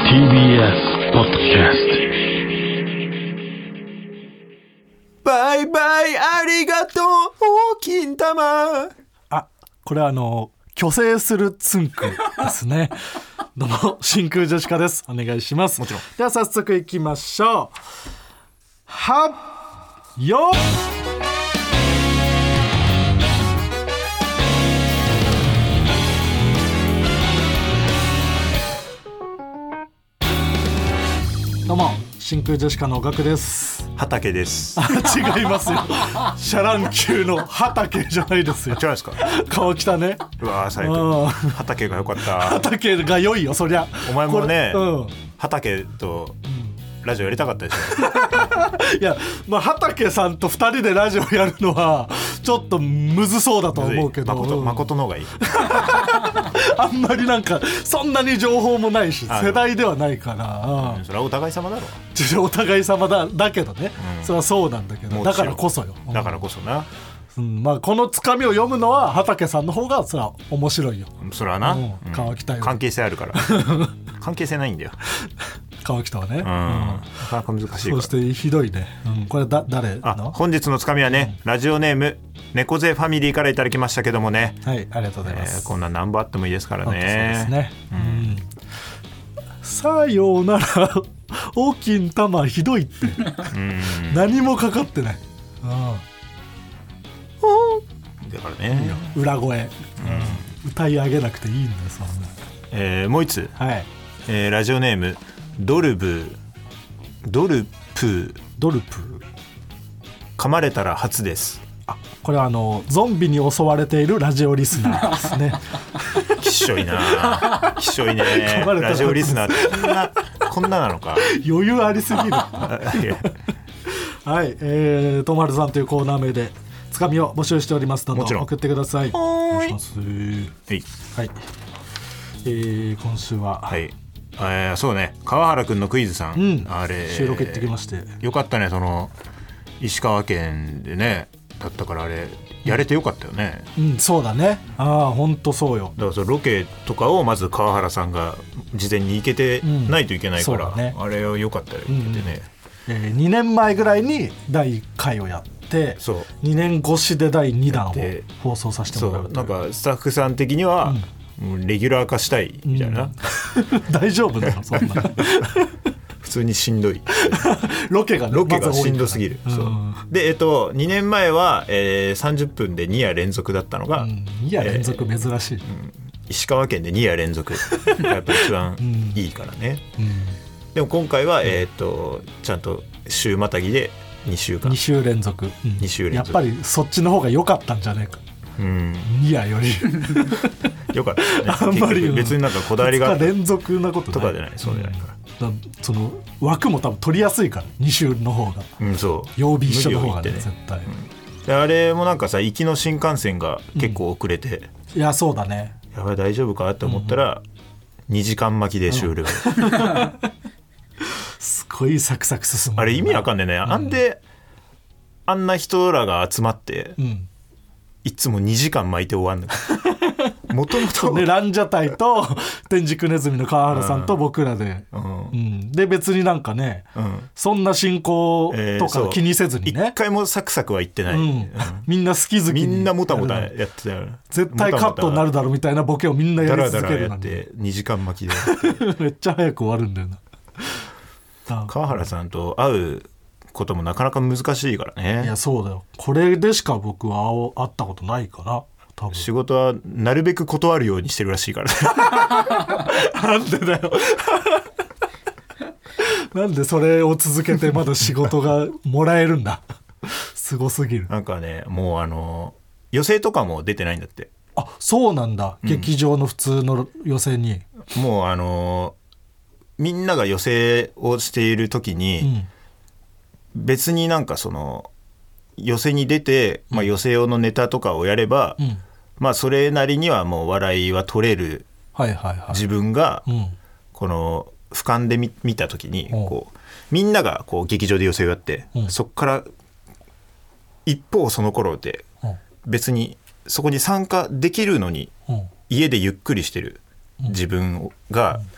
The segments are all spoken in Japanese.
TBS ポッドキャスト。 バイバイありがとう金玉。 これは虚勢するつんくですね。どうも真空ジェシカです。お願いします。 もちろん。 では早速いきましょう。はっよどうも真空ジェシカのガクです。 畑です。 違いますよ。シャラン級の畑じゃないですよ。 違うんですか。 顔きたね。 うわー最高。畑が良かった。 畑が良いよそりゃ。 お前もね、 うん、 畑とラジオやりたかったでしょ。 いや、まあ、畑さんと2人でラジオやるのはちょっとむずそうだと思うけど、 誠の方がいい。 あんまりなんかそんなに情報もないし世代ではないから、 それはお互い様だろ。 お互い様だけどね、それはそうなんだけど、だからこそよ。 だからこそな、 まあ、このつかみを読むのは畑さんの方がそれは面白いよ。 それはな、 川北よ。 関係性あるから。関係性ないんだよ。 川北はね、 なかなか難しいから。 そしてひどいね、これ誰の？ 本日のつかみはね、ラジオネーム猫背ファミリーからいただきましたけどもね。 はい、ありがとうございます。 こんな何本あってもいいですからね。そうですね、さようなら大きん玉ひどいって何もかかってない。 だからね、 裏声、歌い上げなくていいんだよそんな。 もう一つ、 はい、 ラジオネームドルプー噛まれたら初です。 これはゾンビに襲われているラジオリスナーですね。 きっしょいな、きっしょいね。ラジオリスナーってこんななのか。 余裕ありすぎる。はい、とまるさんというコーナー名でつかみを募集しておりますので送ってください。お願いします。はい、今週は、 はい、そうね、川原くんのクイズさん、あれ収録行ってきまして、 よかったね。その石川県でねだったから、あれやれてよかったよね。 そうだね。本当そうよ。 だからそのロケとかをまず川原さんが事前に行けてないといけないから、あれはよかったよ、行けてね。 2年前ぐらいに第1回をやって、2年越しで第2弾を放送させてもらう。 なんかスタッフさん的には、レギュラー化したいみたいな、 大丈夫だよそんな。 普通にしんどい。 ロケがしんどすぎる。で2年前は、30分で2夜連続だったのが、 2夜連続珍しい。 石川県で2夜連続やっぱ一番いいからね。でも今回は、ちゃんと週またぎで2週連続、 やっぱりそっちの方が良かったんじゃないか。2夜よりよかったね。あんまり別になんかこだわりが連続なことないとかじゃない。そうじゃないから、 その枠も多分取りやすいから2週の方が、 そう曜日一緒の方がね、絶対。 であれもなんかさ、行きの新幹線が結構遅れて、 いやそうだね、 やばい大丈夫かって思ったら、2時間巻きで終了。 すごいサクサク進む。 あれ意味わかんねえね。あんな人らが集まって、いつも2時間巻いて終わんの。もともとランジャタイと天竺ネズミの川原さんと僕らで、で別になんかね、そんな進行とか気にせずにね、 一回もサクサクは言ってない、 みんな好き好きにみんなもたもたやってたよ。 絶対カットになるだろみたいなボケをみんなやり続けるのに、 だらだらやって2時間巻きでめっちゃ早く終わるんだよな。 川原さんと会うこともなかなか難しいからね。 いやそうだよ、これでしか僕は会ったことないかな。多分仕事はなるべく断るようにしてるらしいからね。 なんでだよ。なんでそれを続けてまだ仕事がもらえるんだ。すごすぎる。 なんかね、もう予選とかも出てないんだって。 そうなんだ、劇場の普通の予選に。 もうみんなが予選をしている時に、別になんかその予選に出て、予選用のネタとかをやれば、それなりにはもう笑いは取れる、自分が、この俯瞰で 見た時にこうみんながこう劇場で予選をやって、そこから一方その頃で別にそこに参加できるのに、家でゆっくりしてる自分が、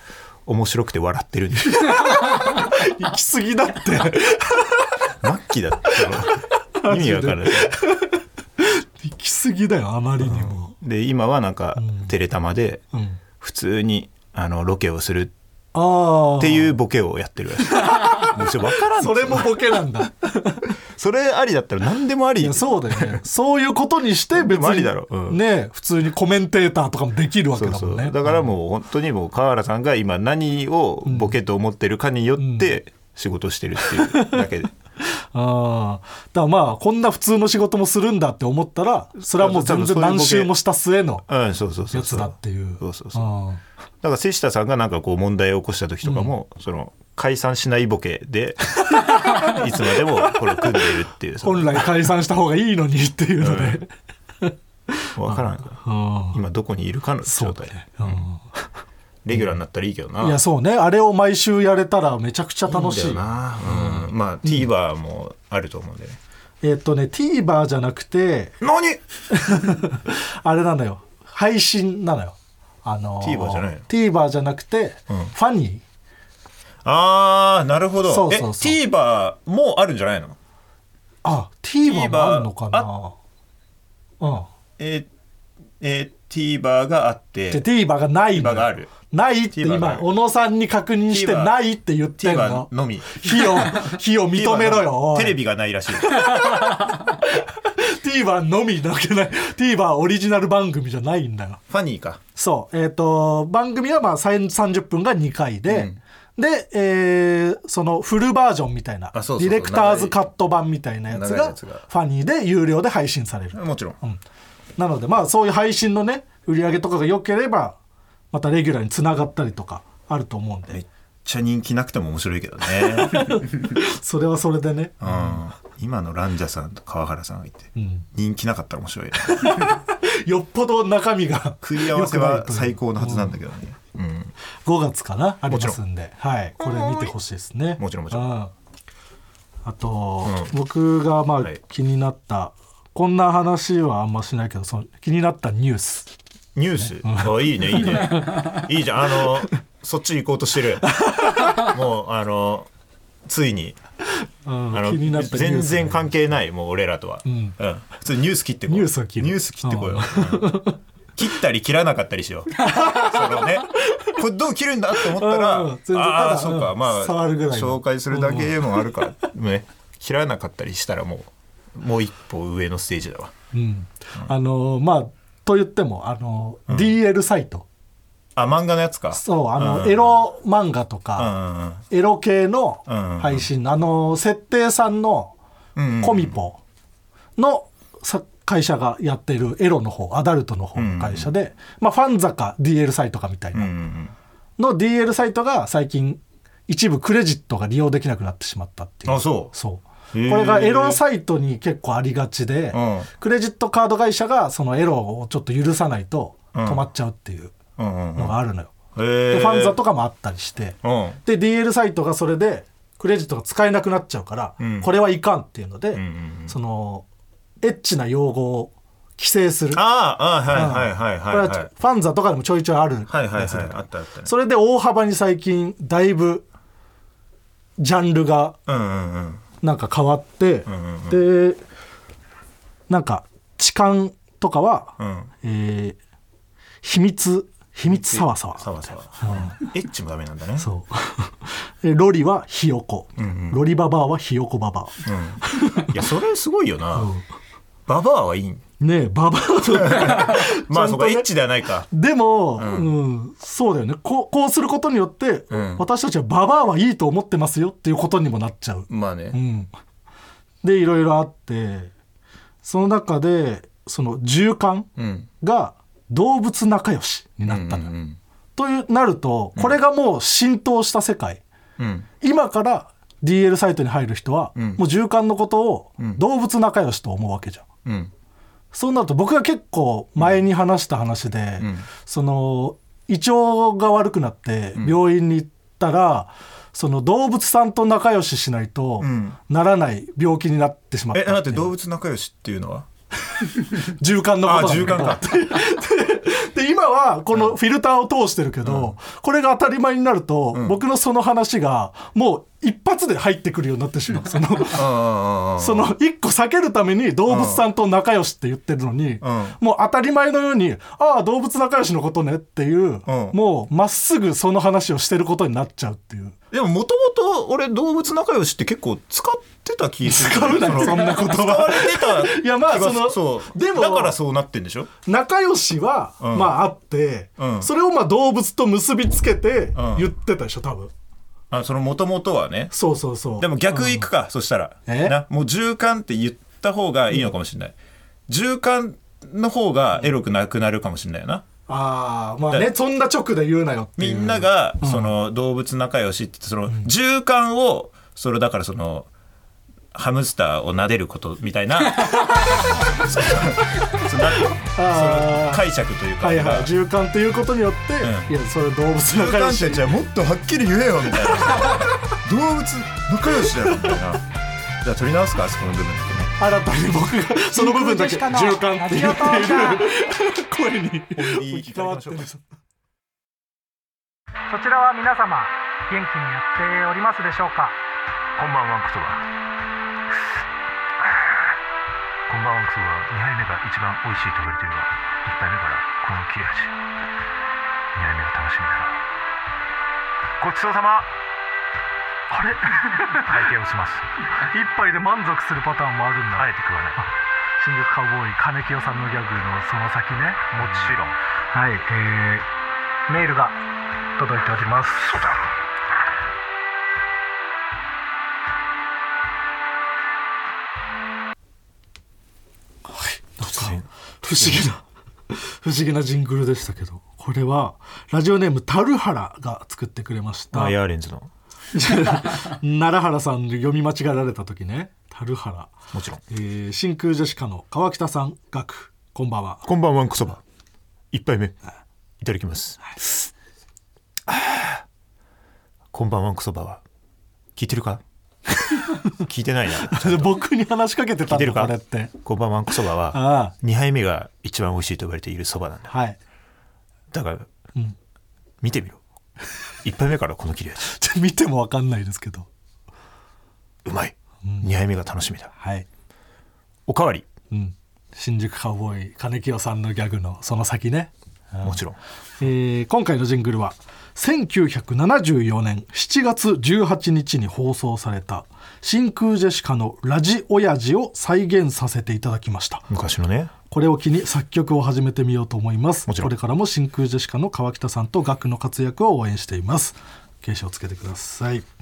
面白くて笑ってるんです行き過ぎだって末期だった意味わからない行き過ぎだよあまりにも、 で今はなんか、テレタマで普通にロケをするっていうボケをやってるらしいもうそれ分からんそれもボケなんだそれありだったら何でもあり。 いやそうだよねそういうことにして別にありだろ、 ね普通にコメンテーターとかもできるわけだもんね。 そうだからもう本当にもう川原さんが今何をボケと思ってるかによって仕事してるっていうだけで、 だからまあこんな普通の仕事もするんだって思ったらそれはもう全然何周もした末のやつだっていう。 だから瀬下さんがなんかこう問題を起こした時とかも、その解散しないボケでいつまでもこれを組んでいるっていう本来解散した方がいいのにっていうので、 分からん今どこにいるかの状態、レギュラーになったらいいけどな。 いやそうねあれを毎週やれたらめちゃくちゃ楽しい。 いいんだよな、まあ TVer もあると思うんでね。 TVer じゃなくて何あれなんだよ配信なのよ。 TVer じゃないの。 TVer じゃなくて、ファニー。 なるほど。 そう TVer もあるんじゃないの。 TVer もあるのかな。 TVer があって TVer がないの。 TVer がある。 ないって今小野さんに確認してないって言ってんの。 TVer のみ。 火を認めろよ。 テレビがないらしい。 TVer のみだけない。TVer オリジナル番組じゃないんだよ。 ファニーか。 そう番組はまあ30分が2回で、で、そのフルバージョンみたいなディレクターズカット版みたいなやつがファニーで有料で配信される。 もちろん、 なのでまあそういう配信のね売り上げとかが良ければまたレギュラーにつながったりとかあると思うんで。 めっちゃ人気なくても面白いけどねそれはそれでね、 今のランジャさんと川原さんがいて、人気なかったら面白いよっぽど中身が食い合わせは最高のはずなんだけどね、 5月かなありますんで、これ見てほしいですね。 もちろんあと、僕がまあ気になったこんな話はあんましないけどその気になったニュースいいねいいねいいじゃん。そっち行こうとしてるもうついに気になった全然関係ないもう俺らとは、普通ニュース切ってこう。ニュース切ってこうよ、切ったり切らなかったりしようそのねこれどう切るんだって思ったらそうかまあ紹介するだけもあるから、切らなかったりしたらもう一歩上のステージだわ。 まあと言ってもDL サイト、 漫画のやつか。 そうエロ漫画とか、エロ系の配信、設定さんのコミポの会社がやってるエロの方アダルトの方の会社で、ファンザか DL サイトかみたいなの DL サイトが最近一部クレジットが利用できなくなってしまったっていう。そうこれがエロサイトに結構ありがちで、クレジットカード会社がそのエロをちょっと許さないと止まっちゃうっていうのがあるのよ。でファンザとかもあったりして、で DL サイトがそれでクレジットが使えなくなっちゃうから、これはいかんっていうので、そのエッチな用語を規制する。これはファンザとかでもちょいちょいあるやつだ。それで大幅に最近だいぶジャンルがなんか変わって、でなんか痴漢とかは、秘密サワサワ、 エッチもダメなんだね。 そうロリはひよこ、ロリババアはひよこババア、 いやそれすごいよな。ババアはいいねえババアまあそこエッチではないか。でも、そうだよね。こうすることによって、私たちはババアはいいと思ってますよっていうことにもなっちゃう。 まあね、 でいろいろあって、その中でその循環が動物仲良しになったのよ、となるとこれがもう浸透した世界、今から DL サイトに入る人は、もう循環のことを動物仲良しと思うわけじゃん、そうなると僕が結構前に話した話で、その胃腸が悪くなって病院に行ったら、その動物さんと仲良ししないとならない病気になってしまったっていう。 だって動物仲良しっていうのは循環のことなんだけど循環かで今はこのフィルターを通してるけど、これが当たり前になると、僕のその話がもう一発で入ってくるようになってしまう。その一個避けるために動物さんと仲良しって言ってるのに、もう当たり前のように動物仲良しのことねっていう、もうまっすぐその話をしてることになっちゃうっていう。 でももともと俺動物仲良しって結構使ってた気がする。 使うなよそんな言葉。 使われてた。 いやまあそうでもだからそうなってんでしょ。 仲良しは、まああって、それをまあ動物と結びつけて言ってたでしょ多分。 その元々はね。 そうでも逆いくか、そしたらな、もう循環って言った方がいいのかもしれない。循環の方がエロくなくなるかもしれないよな。 まあね、そんな直で言うなよっていう。 みんながその動物仲良しってその循環をそれだからそのハムスターを撫でることみたいなその解釈というか、 循環っていうことによって、いやそれ動物仲良し。 循環ってじゃあもっとはっきり言えよみたいな動物仲良しだよみたいな。じゃあ取り直すか、そこの部分だけね。 新たに僕がその部分だけ循環って言っている声に置き換わってる。そちらは皆様元気にやっておりますでしょうか。 こんばんはクソバ。こんばんはクソバ。2杯目が一番美味しいと言われているが、1杯目からこの切れ味、2杯目が楽しみだな。ごちそうさま。あれ会計をします。 一杯で満足するパターンもあるんだ。 あえて食わない。 新宿カウボーイ金清さんのギャグのその先ね。 もちろん。 はい、メールが届いております。 そうだろう。はい、なんか不思議なジングルでしたけど、これはラジオネームタルハラが作ってくれました。 ヤーレンズの奈良原さんで読み間違えられた時ね、タルハラ。 もちろん、 真空ジェシカの川北さん、ガク、こんばんは。 こんばんはクソバ。一杯目いただきます。こんばんはクソバは聞いてるか聞いてないな。 僕に話しかけてたんだ。これってこんばんはクソバは2杯目が一番美味しいと言われているそばなんだ。 はい。 だから、見てみろ。1杯目からこの切れ味見ても分かんないですけどうまい、2杯目が楽しみだ。 はい。 おかわり、 新宿カウボーイ金清さんのギャグのその先ね。 もちろん、 今回のジングルは1974年7月18日に放送された真空ジェシカのラジオヤジを再現させていただきました。 昔のね。 これを機に作曲を始めてみようと思います。 もちろん。 これからも真空ジェシカの川北さんとガクの活躍を応援しています。継承をつけてください。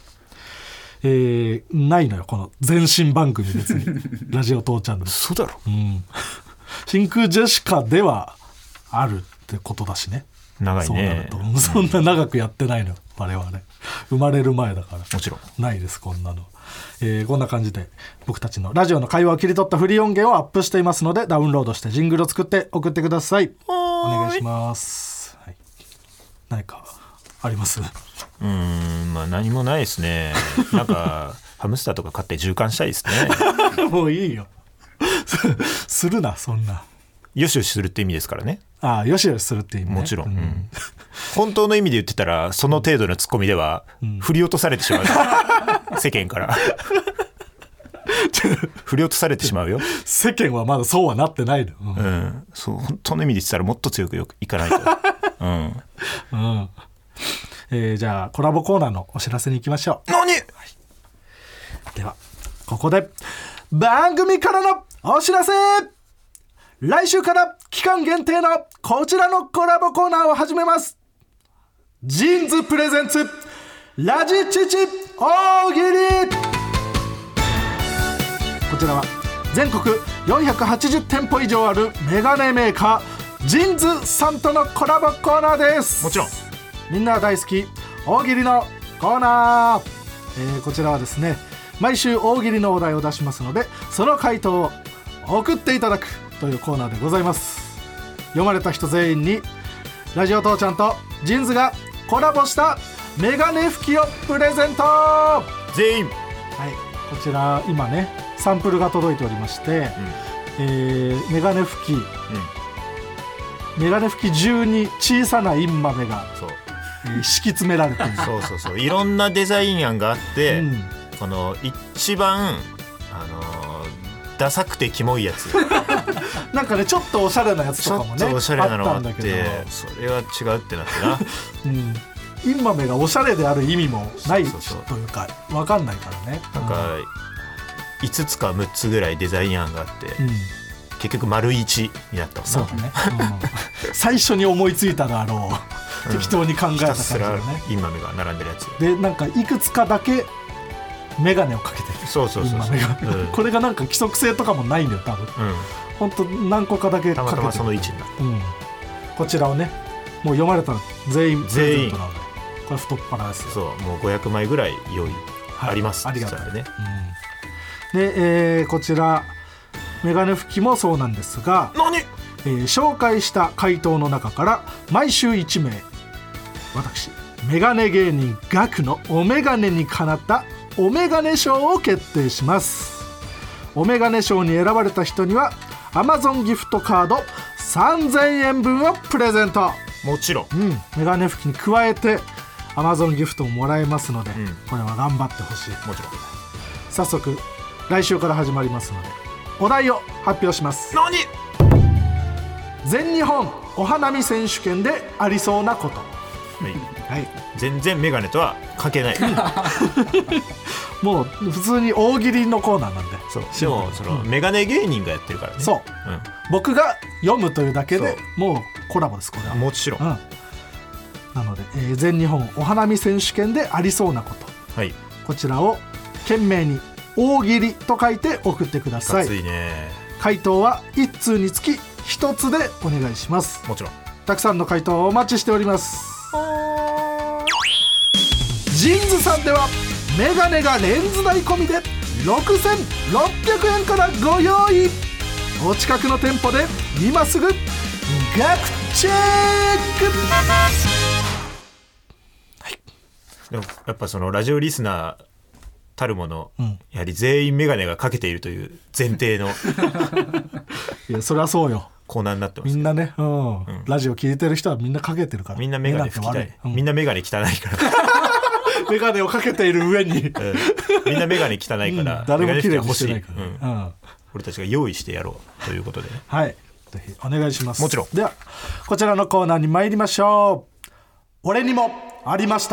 ないのよこの前身番組別にラジオ父ちゃんの。 そうだろ、 真空ジェシカではあるってことだしね。 長いね。 そうなると、そんな長くやってないの我々、生まれる前だから。 もちろんないですこんなの。こんな感じで僕たちのラジオの会話を切り取ったフリー音源をアップしていますので、ダウンロードしてジングルを作って送ってください。お願いします。はい、何かあります？ まあ何もないですね。なんかハムスターとか買って循環したいですね。 もういいよするなそんな。 よしよしするって意味ですからね。 よしよしするって意味ね。 もちろん、本当の意味で言ってたらその程度のツッコミでは振り落とされてしまう、世間から振り落とされてしまうよ。 世間はまだそうはなってないの。 そう本当の意味で言ってたらもっと強くいかないと。 じゃあコラボコーナーのお知らせに行きましょう。 何？ ではここで番組からのお知らせ。来週から期間限定のこちらのコラボコーナーを始めます。ジーンズプレゼンツラジチチ大喜利。こちらは全国480店舗以上あるメガネメーカージーンズさんとのコラボコーナーです。 もちろんみんな大好き大喜利のコーナー。こちらはですね、毎週大喜利のお題を出しますので、その回答を送っていただくというコーナーでございます。読まれた人全員にラジオ父ちゃんとジンズがコラボしたメガネ拭きをプレゼント。 全員、 はい、こちら今ねサンプルが届いておりまして、メガネ拭き、 メガネ拭き中に小さなインマメが敷き詰められている。 そういろんなデザイン案があって、この一番ダサくてキモいやつなんかねちょっとおしゃれなやつとかもねちょっとおしゃれなのがあってあったんだけど、 それは違うってなってなインマメがおしゃれである意味もないというか分かんないからね。 なんか5つか6つぐらいデザイン案があって、結局丸1になったもんな。 そうだね、最初に思いついただろう適当に考えた感じだね。 インマメが並んでるやつでなんかいくつかだけメガネをかけてる。 そうインマメが、 これがなんか規則性とかもないんだよ多分、ほんと何個かだけかけてる。 たまたまその位置になって、 こちらをねもう読まれたら全員プレゼントなので、これ太っ腹ですよ。 そうもう500枚ぐらい用意あります、 ありがとうね。 で、こちらメガネ拭きもそうなんですが、紹介した回答の中から毎週1名、私メガネ芸人ガクのお眼鏡にかなったお眼鏡賞を決定します。お眼鏡賞に選ばれた人には Amazon ギフトカード3000円分をプレゼント。 もちろん、 メガネ拭きに加えて Amazon ギフトももらえますので、これは頑張ってほしい。 もちろん。 早速来週から始まりますのでお題を発表します。全日本お花見選手権でありそうなこと。 全然メガネとは関係ないもう普通に大喜利のコーナーなんで。 でもそのメガネ芸人がやってるからね。 僕が読むというだけでもうコラボです。これはもちろん、 なので、全日本お花見選手権でありそうなこと、こちらを懸命に大喜利と書いて送ってください。 熱いね。 回答は1通につき1つでお願いします。 もちろんたくさんの回答をお待ちしております。ジーンズさんではメガネがレンズ代込みで6600円からご用意。お近くの店舗で今すぐガクチェック。 でもやっぱそのラジオリスナーたるもの、やはり全員メガネがかけているという前提のいやそれはそうよ、 コーナーになってます。 みんなね、ラジオ聞いてる人はみんなかけてるから。 みんなメガネ拭きたい、みんなメガネ汚いからメガネをかけている上に、 みんなメガネ汚いから、 誰も綺麗にしてないから、 俺たちが用意してやろうということでね。 ぜひお願いします。 もちろん。 ではこちらのコーナーに参りましょう。俺にもありました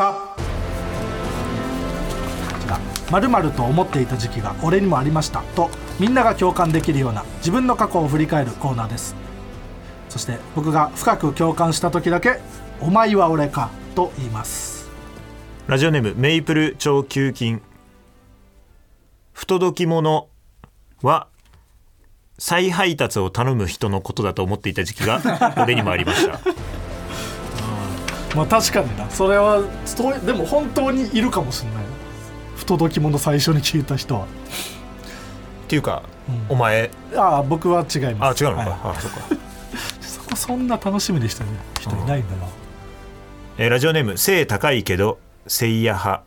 。〇〇と思っていた時期が俺にもありましたとみんなが共感できるような自分の過去を振り返るコーナーです。そして僕が深く共感した時だけお前は俺かと言います。 ラジオネームメイプル超球菌。不届き者は再配達を頼む人のことだと思っていた時期が俺にもありましたまあ確かにな、それはでも本当にいるかもしれない。不届き者最初に聞いた人はっていうか、お前僕は違います。 違うのか、そうかそこそんな楽しみにしてる人いないんだな。 ラジオネーム背高いけどせいや派。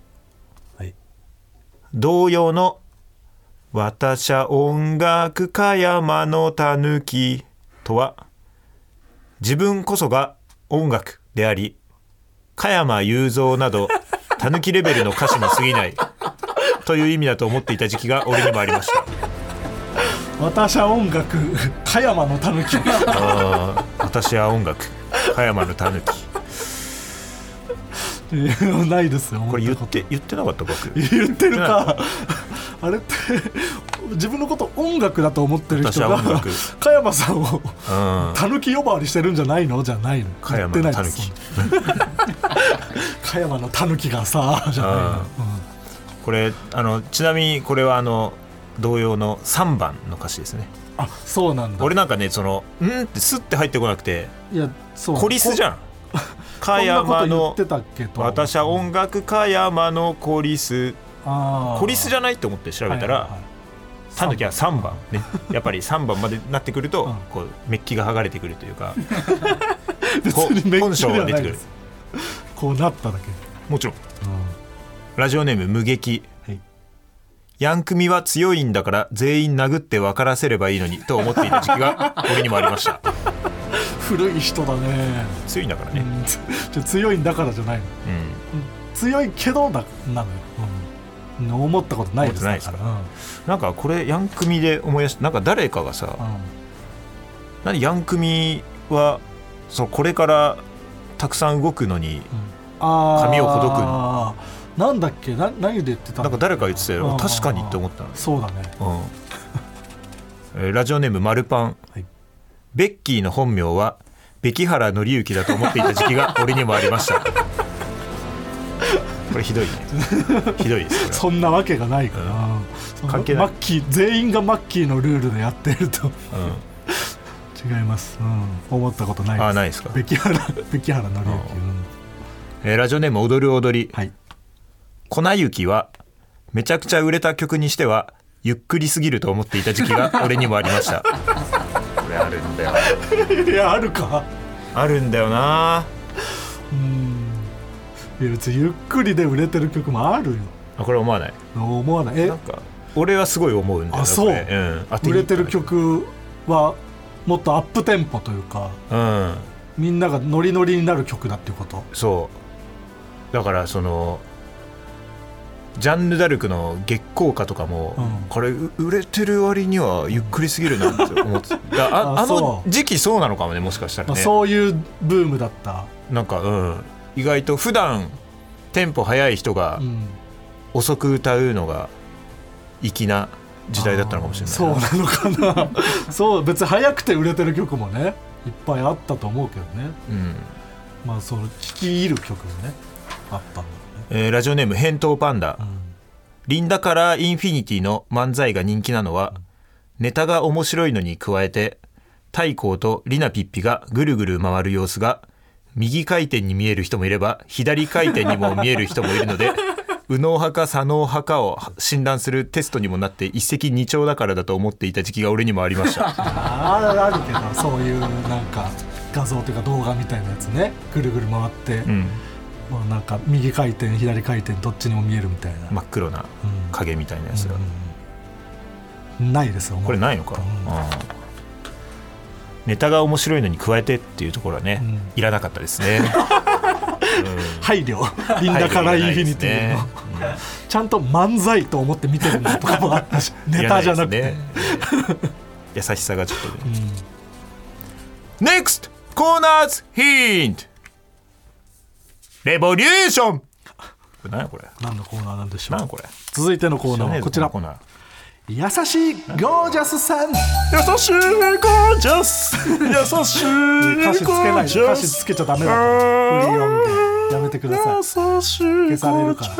同様の私は音楽家山のたぬきとは自分こそが音楽であり加山雄三などたぬきレベルの歌手に過ぎないという意味だと思っていた時期が俺にもありました。 私は音楽加山のたぬき私は音楽加山のたぬきないですよ。 これ言ってなかった僕。 言ってるかあれって自分のこと音楽だと思ってる人が加山さんをたぬき呼ばわりしてるんじゃないのじゃないの。 加山のたぬき加山のたぬきがさじゃないの、 これちなみにこれは同様の3番の歌詞ですね。 そうなんだ。 俺なんかねってスッて入ってこなくて、 いやそうコリスじゃん加山の私は音楽加山のコリスコリスじゃないと思って調べたら、タヌキは3番ね。やっぱり3番までなってくると、こうメッキが剥がれてくるというか本性が出てくる。 こうなっただけ。 もちろん、ラジオネーム無撃。ヤン組は強いんだから全員殴って分からせればいいのにと思っていた時期が俺にもありました。 古い人だね。 強いんだからね、 強いんだからじゃないの、強いけどなのよ、思ったことないですから。 なんかこれヤンクミで思い出した。なんか誰かがさ、何ヤンクミはこれからたくさん動くのに髪をほどくなんだっけ、何で言ってたなんか誰か言ってたよ。確かにって思ったの。 そうだね、 ラジオネームマルパン、ベッキーの本名はベ原紀之だと思っていた時期が俺にもありましたこれひどいねひどいですそんなわけがないから、 関係ない。 マッキー全員がマッキーのルールでやってると、違います、思ったことないです。 ないですか。 ベ原紀之、 ラジオネーム踊る踊り、粉雪はめちゃくちゃ売れた曲にしてはゆっくりすぎると思っていた時期が俺にもありましたこれあるんだよいや、あるか。 あるんだよな。 いや、別にゆっくりで売れてる曲もあるよ。 これ思わない。 思わない。 なんか俺はすごい思うんだよ。 そう、売れてる曲はもっとアップテンポというか、みんながノリノリになる曲だっていうこと。 そうだから、ジャンヌ・ダルクの月光歌とかも、これ売れてる割にはゆっくりすぎるなって思ってあの時期そうなのかもね、もしかしたらね。 そういうブームだった。 なんか、意外と普段テンポ速い人が遅く歌うのが粋な時代だったのかもしれない。 そうなのかなそう、別に速くて売れてる曲もねいっぱいあったと思うけどね、まあその聴き入る曲もねあったんだろうね。 ラジオネーム返答パンダ、リンダカラーインフィニティの漫才が人気なのは、ネタが面白いのに加えて太閤とリナピッピがぐるぐる回る様子が右回転に見える人もいれば左回転にも見える人もいるので右脳派か左脳派かを診断するテストにもなって一石二鳥だからだと思っていた時期が俺にもありましたあるけど、そういうなんか画像というか動画みたいなやつね、ぐるぐる回って、もうなんか右回転左回転どっちにも見えるみたいな真っ黒な影みたいなやつが、 ないですよ。 これないのか、ネタが面白いのに加えてっていうところはね、いらなかったですね配慮、リンダカラーインフィニティの、ちゃんと漫才と思って見てるのとかもあったしネタじゃなくて優しさがちょっとね、NEXT コーナーズヒントレボリューション。これ何やこれ、 何のコーナーなんでしょう。 何これ。 続いてのコーナーはこちら、優しいゴージャスさん。優しいゴージャス優しい歌詞つけない、歌詞つけちゃダメだから、フリー音源やめてください。 優しい消されるから。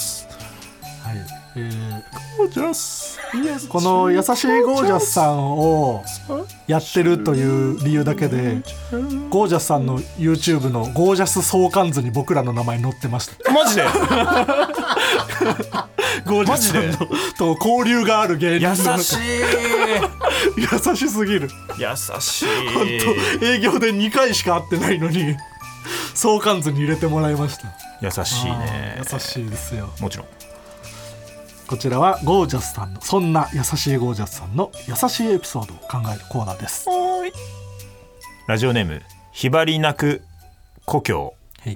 ゴージャス、 この優しいゴージャスさんをやってるという理由だけで、ゴージャスさんの YouTube のゴージャス相関図に僕らの名前載ってました。 マジでゴージャスさんのと交流がある芸人の優しい優しすぎる。 優しい。 本当営業で2回しか会ってないのに相関図に入れてもらいました。 優しいね。 優しいですよ。 もちろん。 こちらはゴージャスさんの、そんな優しいゴージャスさんの優しいエピソードを考えるコーナーです。 ラジオネームひばりなく故郷、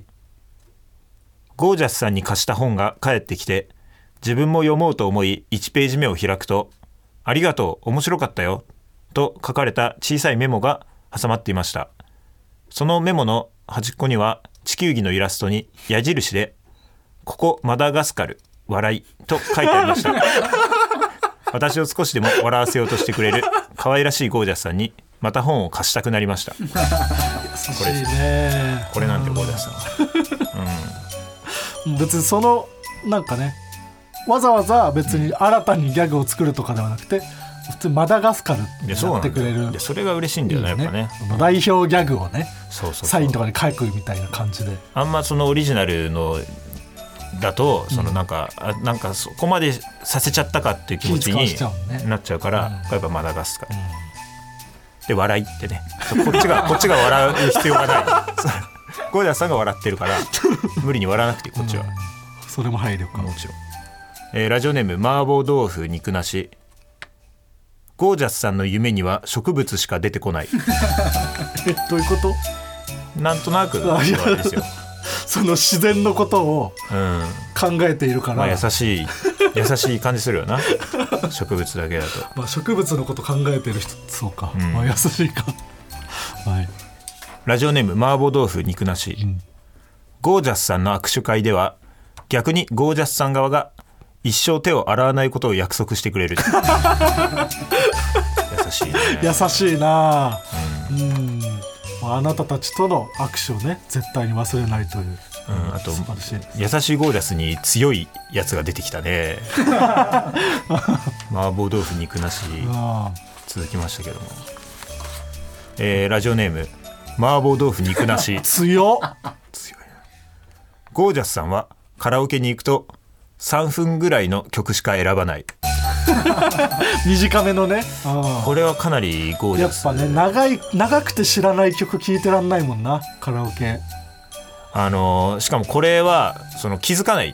ゴージャスさんに貸した本が返ってきて、自分も読もうと思い1ページ目を開くと、ありがとう面白かったよと書かれた小さいメモが挟まっていました。そのメモの端っこには地球儀のイラストに矢印でここマダガスカル笑いと書いてありました私を少しでも笑わせようとしてくれる可愛らしいゴージャスさんにまた本を貸したくなりました優しいね。 これなんてゴージャスさん、別にそのなんかね、わざわざ別に新たにギャグを作るとかではなくて、普通マダガスカルってやってくれる。 いやそれが嬉しいんだよね、やっぱね。 代表ギャグをね、 そうサインとかに書くみたいな感じで、 あんまそのオリジナルのだとそのなんかそこまでさせちゃったかっていう気持ちになっちゃうから、やっぱマダガスカル、で笑いってね、こっちが笑う必要がないゴージャスさんが笑ってるから無理に笑わなくていい、こっちは、 それも配慮か。 もちろん。ラジオネーム麻婆豆腐肉なし。 ゴージャスさんの夢には植物しか出てこない。 どういうこと？ なんとなくあれですよ。 その自然のことを考えているから、 優しい感じするよな。植物だけだと、 植物のこと考えてる人、そうか、優しいか。はい、 ラジオネーム麻婆豆腐肉なし、ゴージャスさんの握手会では逆にゴージャスさん側が一生手を洗わないことを約束してくれる。優しいね。 優しいな。あなたたちとの握手をね絶対に忘れないという、 あと優しいゴージャスに強いやつが出てきたね。麻婆豆腐肉なし続きましたけども、ラジオネーム麻婆豆腐肉なし。 強いな。 ゴージャスさんはカラオケに行くと3分ぐらいの曲しか選ばない。 短めのね。 これはかなりゴージャス。 やっぱね、長くて知らない曲聴いてらんないもんな、カラオケ。 しかもこれはその気づかない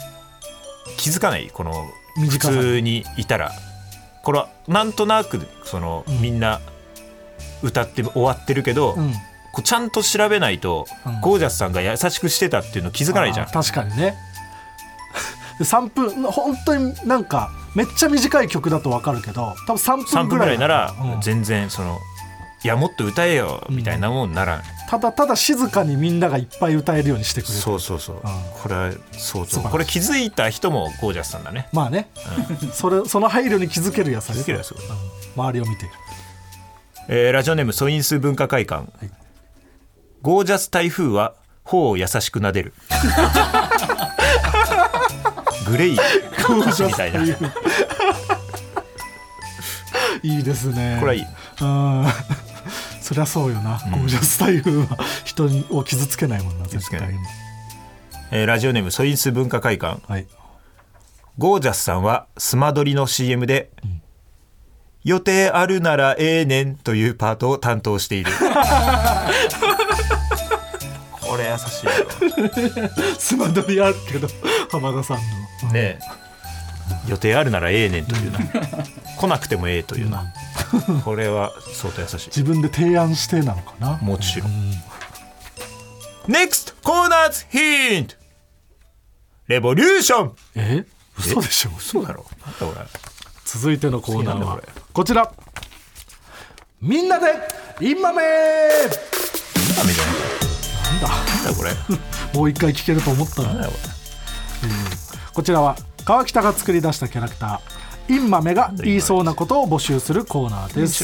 この普通にいたら、これはなんとなくその、みんな歌って終わってるけど、こうちゃんと調べないと、ゴージャスさんが優しくしてたっていうの気づかないじゃん。 確かにね。3分本当になんかめっちゃ短い曲だと分かるけど、多分3分ぐらいなら全然その、いやもっと歌えよみたいなもんなら、 ただ静かにみんながいっぱい歌えるようにしてくれる。 そう、これはこれ気づいた人もゴージャスさんだね。 まあね、その配慮に気づけるやつですよ。周りを見ている。ラジオネーム素因数文化会館、ゴージャス台風は頬を優しく撫でる。グレイ歌詞みたいな。いいですね。 これはいい。 そりゃそうよな、ゴージャス台風は人を傷つけないもんな、絶対に。 ラジオネーム素因数文化会館、ゴージャスさんはスマドリの CM で、予定あるならええねんというパートを担当している。これ優しいよ。 スマドリあるけど浜田さんのね、予定あるならええねんというな。来なくてもええというな。これは相当優しい。 自分で提案してなのかな。 もちろん。NEXT コーナーズヒントレボリューション。 嘘でしょ。 嘘だろ。なんだこれ。 続いてのコーナーはこちら。みんなでインマメ。 インマメじゃないか。なんだこれ。 もう一回聞けると思ったの。こちらは川北が作り出したキャラクターインマメが言いそうなことを募集するコーナーです。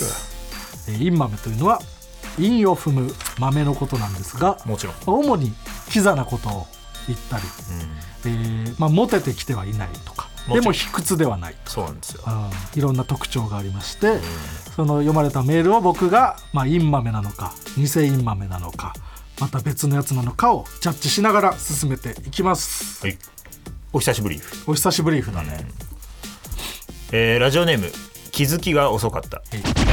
インマメというのは韻を踏む豆のことなんですが、 もちろん主にキザなことを言ったり、モテてきてはいないとか、でも卑屈ではないとか、 そうなんですよ。 いろんな特徴がありまして、その読まれたメールを僕が、インマメなのか偽インマメなのかまた別のやつなのかをジャッジしながら進めていきます。 はい、お久しぶり。 お久しぶりだね。 ラジオネーム気づきが遅かった。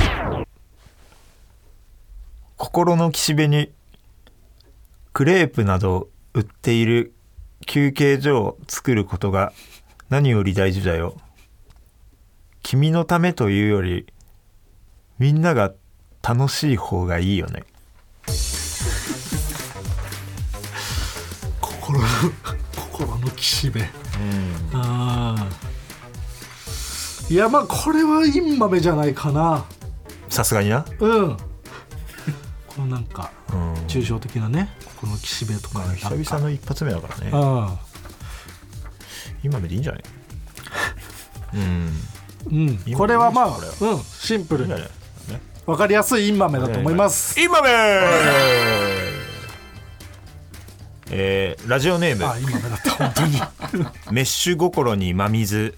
心の岸辺にクレープなど売っている休憩所を作ることが何より大事だよ。君のためというよりみんなが楽しい方がいいよね。 心の岸辺、いやこれはインマメじゃないかな。 さすがにな。 このなんか抽象的なね、この岸辺とか、 久々の一発目だからね。インマメでいいんじゃない。 これはシンプルに分かりやすいインマメだと思います。 インマメラジオネームインマメだった本当に。 メッシュ心に真水。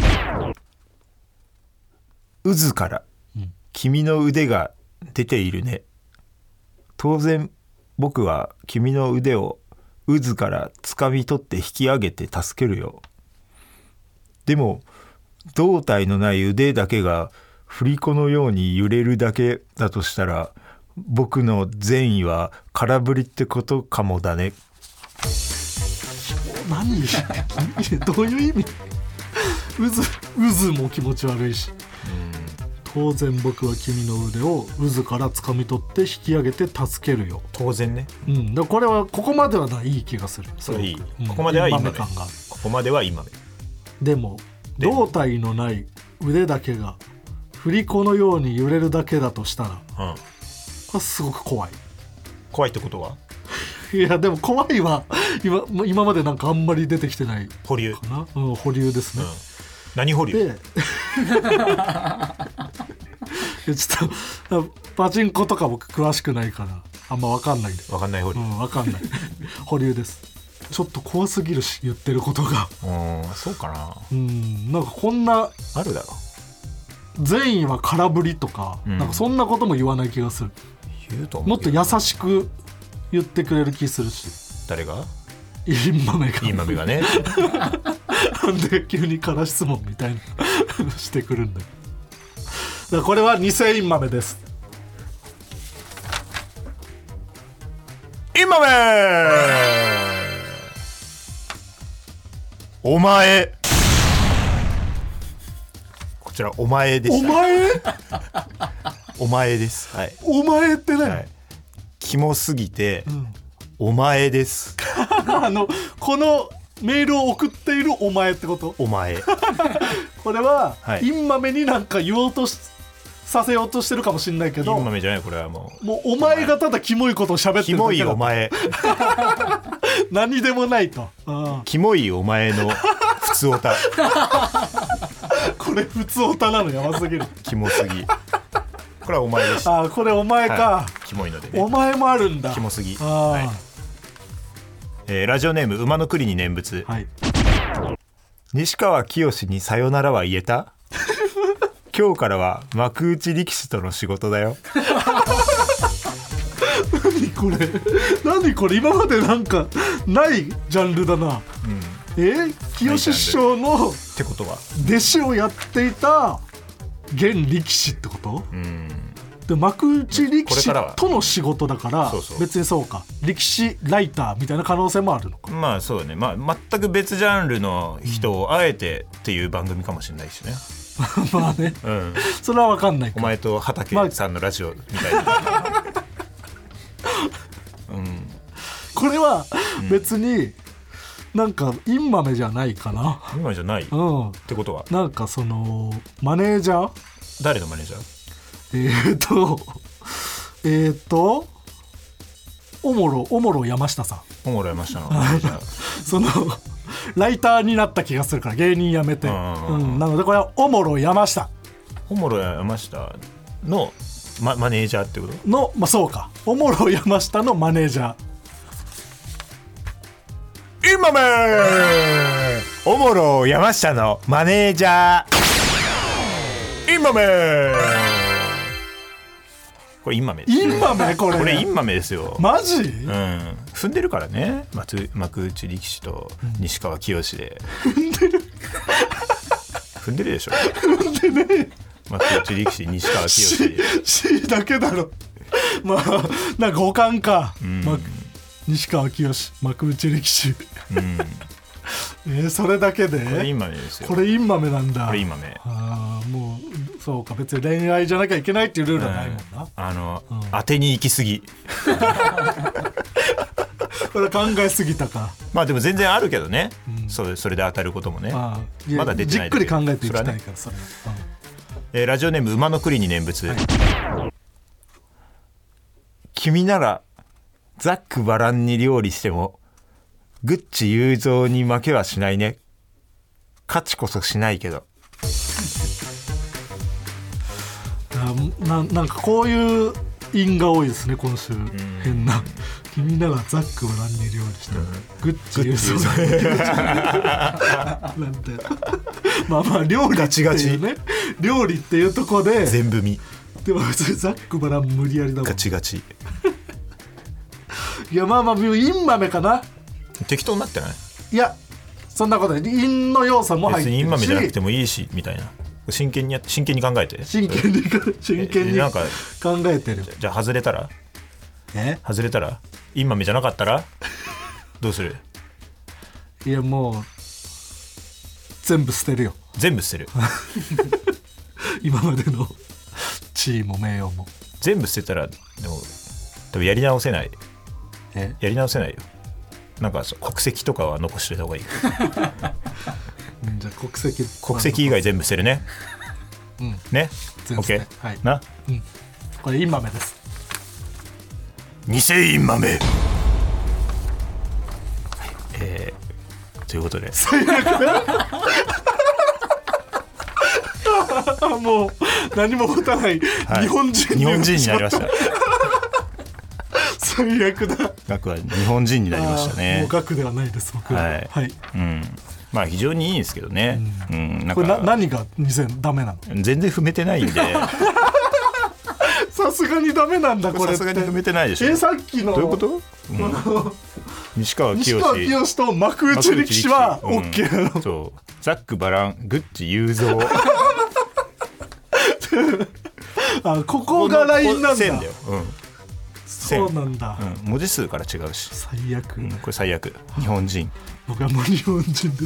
渦から君の腕が出ているね。当然僕は君の腕を渦から掴み取って引き上げて助けるよ。でも胴体のない腕だけが振り子のように揺れるだけだとしたら僕の善意は空振りってことかもだね。 何どういう意味。渦も気持ち悪いし、 当然僕は君の腕を渦から掴み取って引き上げて助けるよ。 当然ね。 だからこれはここまではいい気がする。 それいい、ここまではいい豆感が。ここまではいい豆。 でも胴体のない腕だけが振り子のように揺れるだけだとしたら、これすごく怖い。 怖いってことはいやでも怖いは今までなんかあんまり出てきてないかな。 保留、 保留ですね。 何保留でちょっとパチンコとか僕詳しくないからあんま分かんないんで。 分かんない保留、 分かんない保留です。ちょっと怖すぎるし言ってることが。 そうかな。 なんかこんなあるだろ善意は空振りとか、なんかそんなことも言わない気がする。 言うと思う。 もっと優しく言ってくれる気するし。誰が？インマメがねなんで急にから質問みたいなしてくるんだよ。だからこれは偽インマメです。 インマメお前、こちらお前でした。お前です。はい。 お前って何？はい、 キモすぎて、お前ですこのメールを送っているお前ってこと？ お前これは、インマメになんか言おうとさせようとしてるかもしれないけど、 インマメじゃない。これはもうお前がただキモいことを喋ってるだけだ。キモいお前何でもないと。 キモいお前の普通オタこれ普通オタなのやばすぎる。 キモすぎ。これはお前でした。 これお前か、 キモいのでね。 お前もあるんだ。 キモすぎ。ラジオネーム馬の栗に念仏、西川きよしにさよならは言えた今日からは幕内力士との仕事だよ何これ今までなんかないジャンルだな。きよし師匠のってことは弟子をやっていた現力士ってこと？で幕内力士との仕事だから別にそうか、力士ライターみたいな可能性もあるのか。 まあそうだね、全く別ジャンルの人をあえてっていう番組かもしれないしねまあね、それは分かんないか。 お前と畠さんのラジオみたいな、 これは別になんかインマメじゃないかな。 インマメじゃない、ってことはなんかそのマネージャー、 誰のマネージャー？ おもろ山下さん。 おもろ山下のマネージャーそのライターになった気がするから芸人辞めて、なのでこれはおもろ山下の、マネージャーってことの、そうか、おもろ山下のマネージャー。インマメおもろ山下のマネージャー。インマメこれインマメです、ね、 インマメこれインマメですよ。 マジ？ 踏んでるからね、幕内力士と西川きよしで。踏んでるでしょ。 踏んでねえ。 幕内力士西川きよし C だけだろ。なんか五感か、西川きよし幕内力士。それだけでこれインマメですよ。 これインマメなんだ。 これインマメ。 もうそうか、別に恋愛じゃなきゃいけないっていうルールはないもんな。 当てに行き過ぎこれ考えすぎたか。 でも全然あるけどね、それで当たることもね、まだ出てない。 じっくり考えていきたいからそれは。 ラジオネーム馬の栗に念仏、君ならざっくばらんに料理してもグッチ雄三に負けはしないね。勝ちこそしないけど。 なんかこういう韻が多いですね今週。変な。君ならざっくばらんに料理してもグッチ雄三なんて料理っていうね、料理っていうとこで全部見。 でもざっくばらん無理やりだもん。 ガチガチ。 いやインマメかな。 適当になってない？ いやそんなことない。韻の要素も入ってるし、別にインマメじゃなくてもいいしみたいな。真剣に考えて。 真剣になんか考えてる。 じゃあ外れたらインマメじゃなかったらどうする？ いやもう全部捨てるよ。 全部捨てる今までの地位も名誉も全部捨てたらでも多分やり直せない。やり直せないよ。なんか国籍とかは残しておいた方がいい。 じゃあ国籍以外全部捨てるね。ね。OK、 はい、 な、 これインマメです。 偽インマメ。ということで最悪だ。もう何も持たない、日本人になりました。 最悪だ。 学は日本人になりましたね。 もう学ではないです僕は。はい、 まあ非常にいいんですけどね。 なんかこれ何がダメなの？ 全然踏めてないんで。 さすがにダメなんだこれ。 さすがに踏めてないでしょ。 さっきのどういうこと？西川きよしと幕内力士は OK なの。 そうザックバラングッチ雄三。 ここがラインなんだ。 線だよ。 そうなんだ、 文字数から違うし最悪、 これ最悪。日本人。 僕はもう日本人です。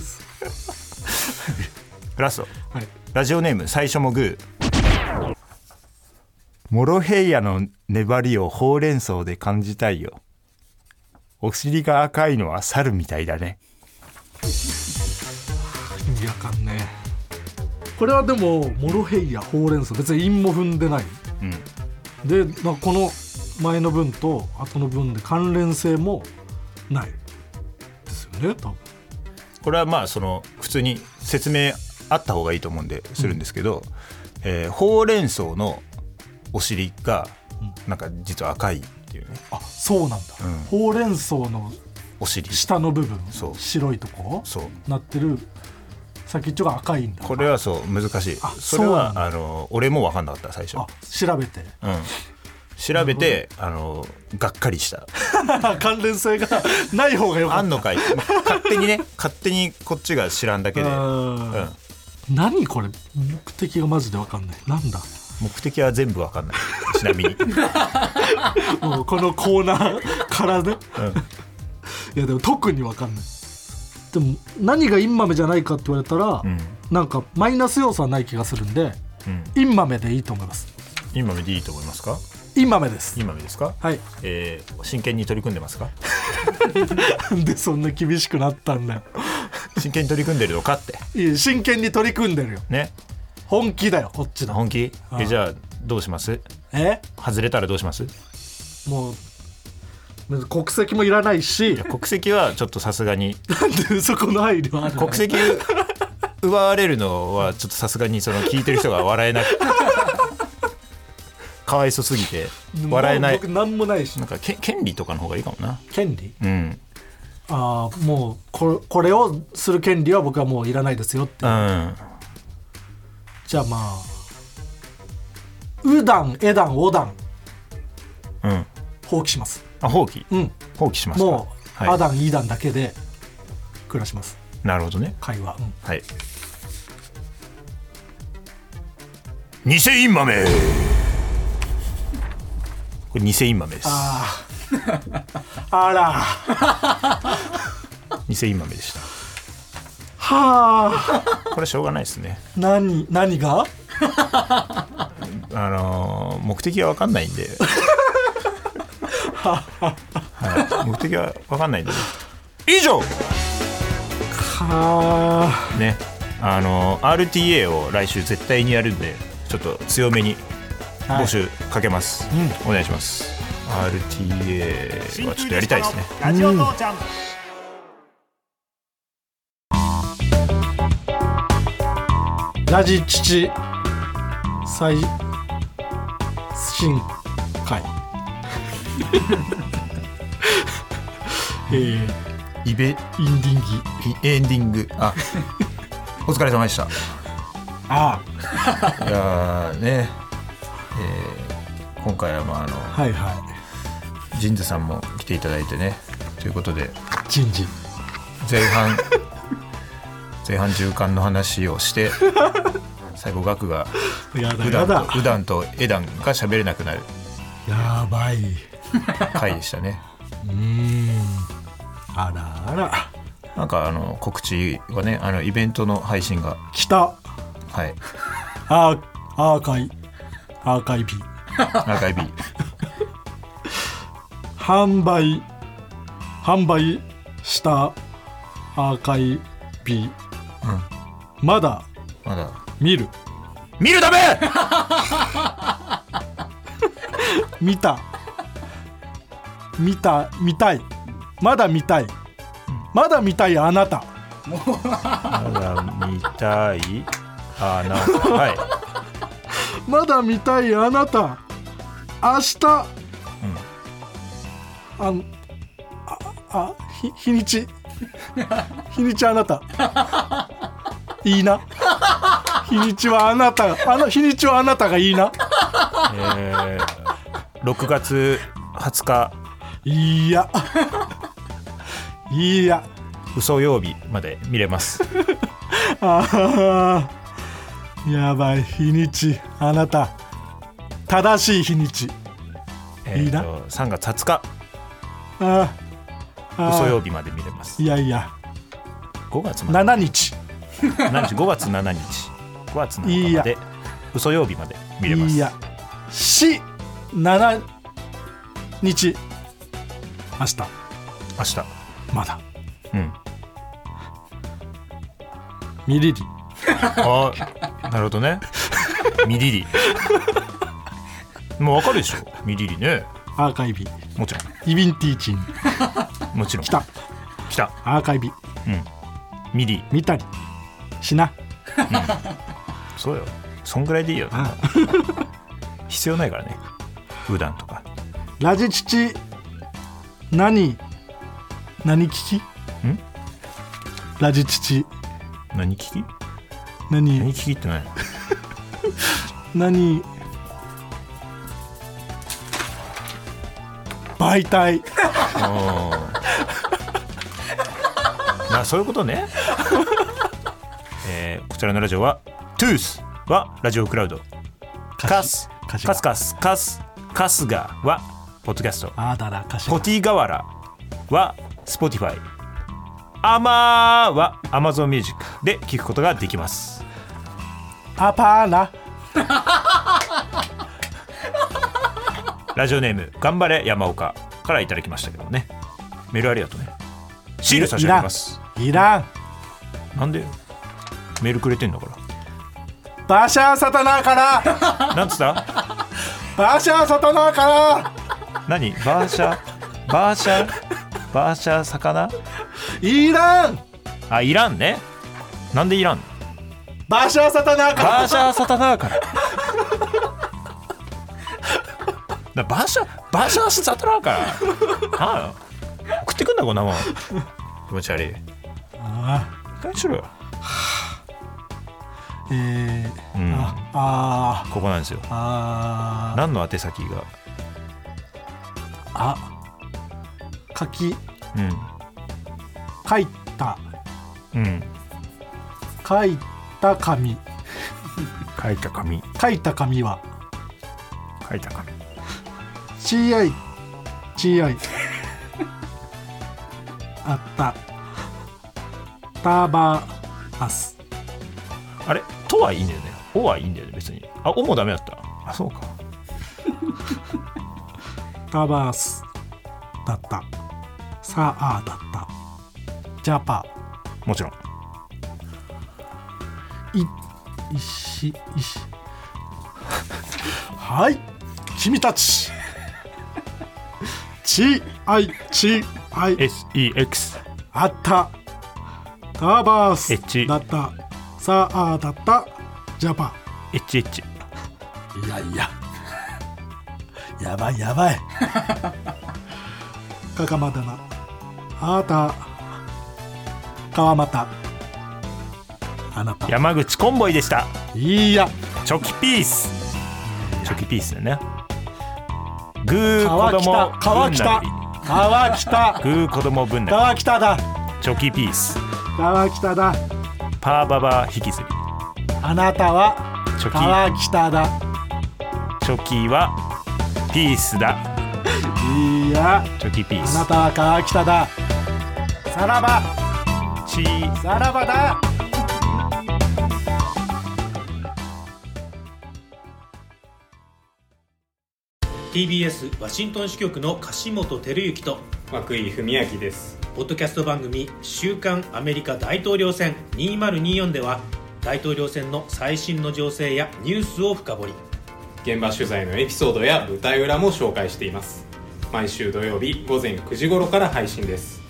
ラスト、ラジオネーム最初もグー。モロヘイヤの粘りをほうれん草で感じたいよ。お尻が赤いのは猿みたいだね。 意味わかんねえ。これはでもモロヘイヤほうれん草別に韻も踏んでない、でこの前の文と後の文で関連性もないですよね多分。 これはまあその普通に説明あった方がいいと思うんでするんですけど、ほうれん草のお尻がなんか実は赤いっていうね。 あ、そうなんだ、ほうれん草のお尻下の部分、白いとこなってる先っちょが赤いんだ。 これはそう難しい。それは俺も分かんなかった最初。 調べて、 調べてがっかりした。 関連性がない方がよかった。 あんのかい。勝手にこっちが知らんだけで。 何これ目的がマジで分かんない。なんだ目的は全部分かんない。ちなみにもうこのコーナーからね、いやでも特に分かんない。でも何がインマメじゃないかって言われたら、なんかマイナス要素はない気がするんで、インマメでいいと思います。 インマメでいいと思いますか？ インマメです。 インマメですか？ はい。 真剣に取り組んでますか？ なんでそんな厳しくなったんだよ。 真剣に取り組んでるのかって。 いや真剣に取り組んでるよね。 本気だよこっちだ。 本気？じゃあどうします？外れたらどうします？ もう国籍もいらないし。 国籍はちょっとさすがに。 なんでそこの配慮ある？ 国籍奪われるのはちょっとさすがにその聞いてる人が笑えない。かわいそすぎて笑えない。 僕なんもないし。 なんか権利とかの方がいいかもな。 権利？もうこれをする権利は僕はもういらないですよって。じゃあまあうだん、えだん、おだん、放棄します。 放棄？放棄しますか。 もう、あだん、いだんだけで暮らします。 なるほどね。 会話。 はい。偽インマメ。これ偽インマメです。 あら。 偽インマメでした。 はあ。 これしょうがないですね。 何が？ 目的は分かんないんで。目的は分かんないんで、ね。以上。ね、RTA を来週絶対にやるんで、ちょっと強めに募集かけます。お願いします。RTA はちょっとやりたいですね。ラジオ父ちゃん。 ラジ父最新回。 エンディング。お疲れ様でした。いやね、今回はジンズさんも来ていただいてね、ということでジンジ前半中間の話をして最後ガクがうだんとえだんが喋れなくなるやばい回でしたね。 あらあら。 なんか告知はね、イベントの配信が来た。 はい。 アーカイアーカイビアーカイビ販売したアーカイビ、まだ見るダメ見たいまだ見たいあなたまだ見たいあなたはいまだ見たいあなた明日、日にちあなたいいな日にちはあなたがいいな、 6月20日いや嘘曜日まで見れますあやばい日にちあなた正しい日にち、いいな 3月20日嘘曜日まで見れます。 いや 5月まで 7日 5月7日まで嘘曜日まで見れます。 いや7日明日まだミリリあなるほどねミリリもう分かるでしょミリリねアーカイビもちろんイビンティーチンもちろん来たアーカイビミリ見たりしな、 そうよそんぐらいでいいよ必要ないからね普段とかラジ父何聞きラジ父何聞き何聞きって何媒体そういうことね、こちらのラジオはトゥースはラジオクラウドカスガはポッドキャストポティガワラはスポティファイアマーはアマゾンミュージックで聞くことができます。 アパーナラジオネーム頑張れ山岡からいただきましたけどね。メールありがとうね。シール差し上げます。 いらんなんでメールくれてんだから。 バシャーサタナーからなんつったバシャーサタナーから何バーシャ魚いらんいらんね。なんでいらんのバシャーサタナーからバーシャーサタナーからバーシャーサタナーから送ってくんだこんなもん気持ち悪い。いかにしろよ。ここなんですよ。何の宛先が書いた紙はCI あったタバアスあれとはいいんだよね。おはいいんだよね別に。おもダメだった。そうかタバアスだったサアだったジャパもちろん石はい君たち CICISEX あったタバース H だったサアだったジャパ HH やばいかかまだなあた川又あなた山口コンボイでした。 いやチョキピースだね。グー子供川北グー子供分なり川北だチョキピース川北だパーババ引きずりあなたはチョキ川北だチョキはピースだ。 いやチョキピースあなたは川北ださらばだ TBS ワシントン支局の樫本照之と涌井文明です。 ポッドキャスト番組週刊アメリカ大統領選2024では大統領選の最新の情勢やニュースを深掘り、 現場取材のエピソードや舞台裏も紹介しています。毎週土曜日午前9時頃から配信です。